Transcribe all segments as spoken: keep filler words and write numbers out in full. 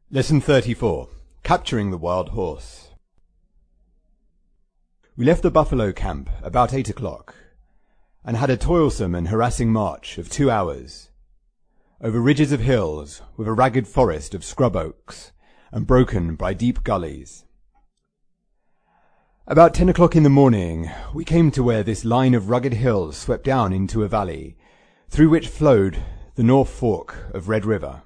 Lesson thirty-four. Capturing the Wild Horse. We left the buffalo camp about eight o'clock, and had a toilsome and harassing march of two hours, over ridges of hills with a ragged forest of scrub oaks, and broken by deep gullies. About ten o'clock in the morning we came to where this line of rugged hills swept down into a valley, through which flowed the North Fork of Red River.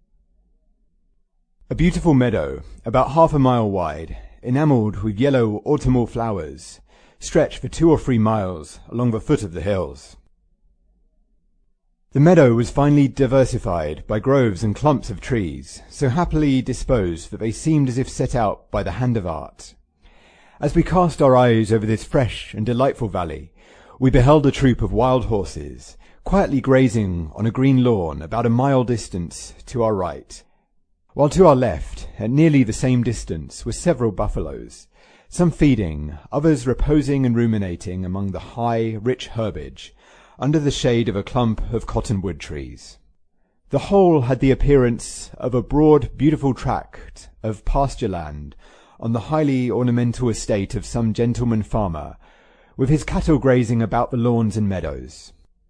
A beautiful meadow, about half a mile wide, enamelled with yellow autumnal flowers, stretched for two or three miles along the foot of the hills. The meadow was finely diversified by groves and clumps of trees, so happily disposed that they seemed as if set out by the hand of art. As we cast our eyes over this fresh and delightful valley, we beheld a troop of wild horses, quietly grazing on a green lawn about a mile distant to our right, while to our left, at nearly the same distance, were several buffaloes, some feeding, others reposing and ruminating among the high, rich herbage, under the shade of a clump of cottonwood trees. The whole had the appearance of a broad, beautiful tract of pasture land on the highly ornamental estate of some gentleman farmer, with his cattle grazing about the lawns and meadows.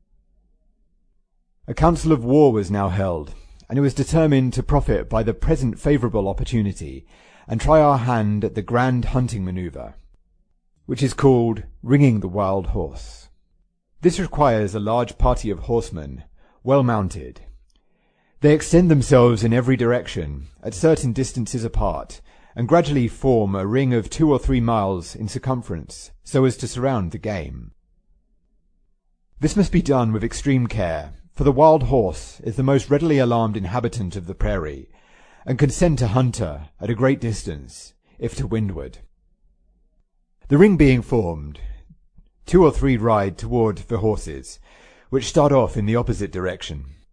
A council of war was now held, and it was determined to profit by the present favourable opportunity and try our hand at the grand hunting manoeuvre, which is called ringing the wild horse. This requires a large party of horsemen, well mounted. They extend themselves in every direction, at certain distances apart, and gradually form a ring of two or three miles in circumference, so as to surround the game. This must be done with extreme care, for the wild horse is the most readily alarmed inhabitant of the prairie, and can scent a hunter at a great distance, if to windward. The ring being formed, two or three ride toward the horses, which start off in the opposite direction.